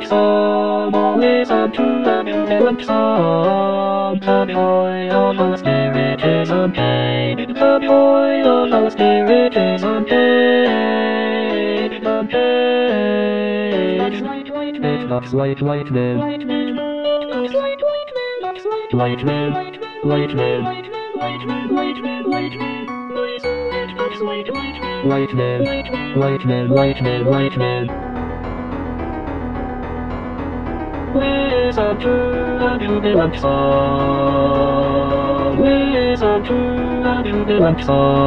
song, listen to the jubilant song. The joy of the Spirit is unchained. The joy of the Spirit is unchained. Unchained. It's not light, lightning. Lightning. It's light, lightning. Not lightning. Lightning. Lightning. Lightning. Lightning. Lightning, lightning, lightning, lightning. Listen to the jubilant song. Listen to the jubilant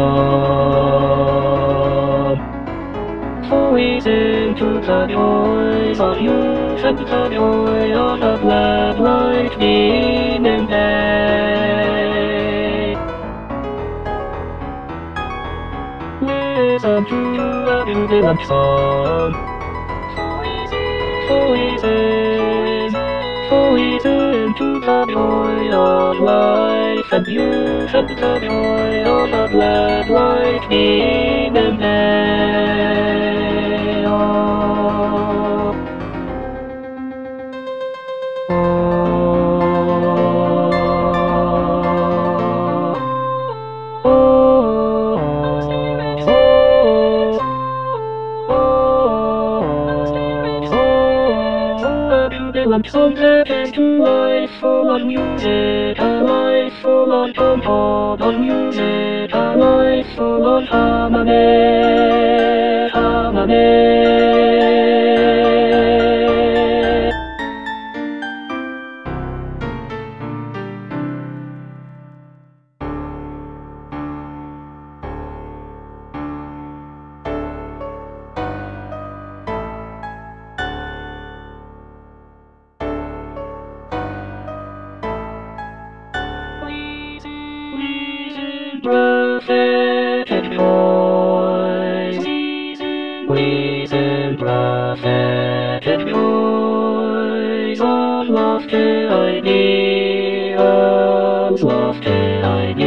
song. For we sing to the joys of youth and the joy of the glad lightning in day. Listen to the jubilant song. For we sing to the joy of life and youth and the joy of the glad lightning and day. Oh. And sunset into life full of music, a life full of comfort, of music, a life full of harmony, harmony. Prophetic joys, we sing prophetic joys of lofty ideals, lofty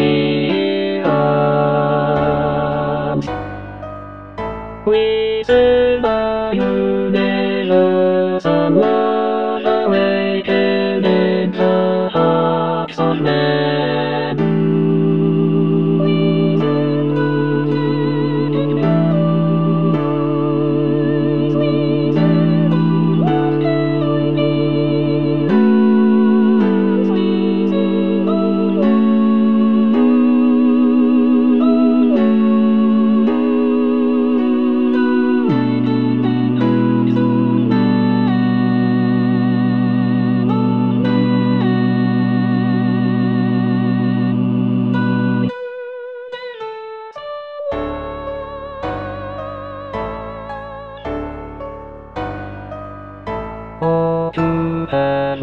ideals. We sing the universal love awakened in the hearts of men. To have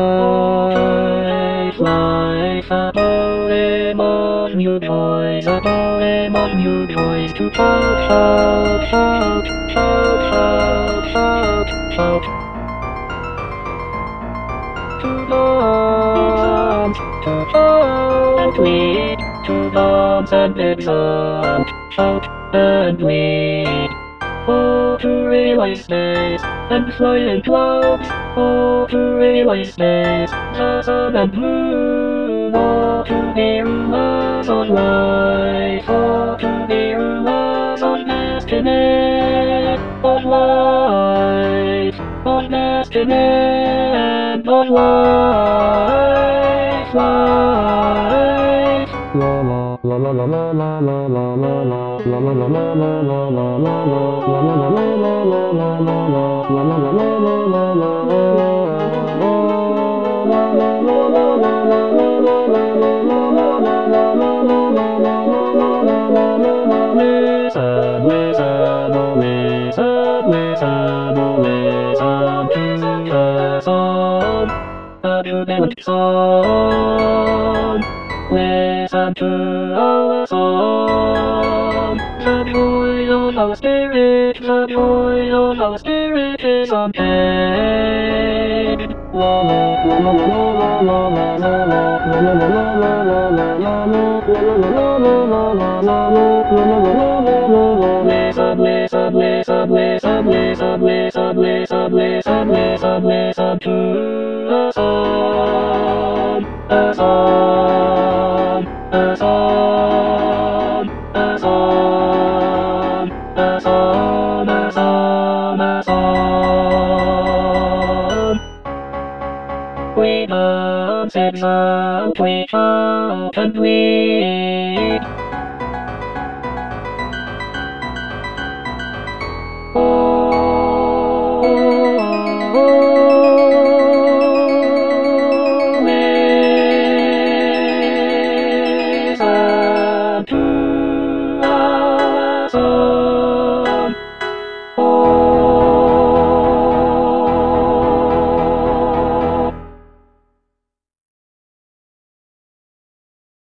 life, life, a poem of new joys, a poem of new joys. To shout, shout, shout, shout, shout, shout, shout. To dance, to shout and lead, to dance and exult, shout and lead. Oh, to realize space and fly in clouds. Oh, to realize space, the sun and moon. Oh, to be rulers of life. Oh, to be rulers of destiny, of life, of destiny, and of life, life. La la la la la la la la la la la la la la Listen to our song. The joy of our spirit, the joy of our spirit is unchained. La la la la la la la la la la la la la. Listen, listen, listen, listen, listen, listen, listen, listen, to a song, a song, a song, a song, a song, a song, a song. We dance exult, we shout and we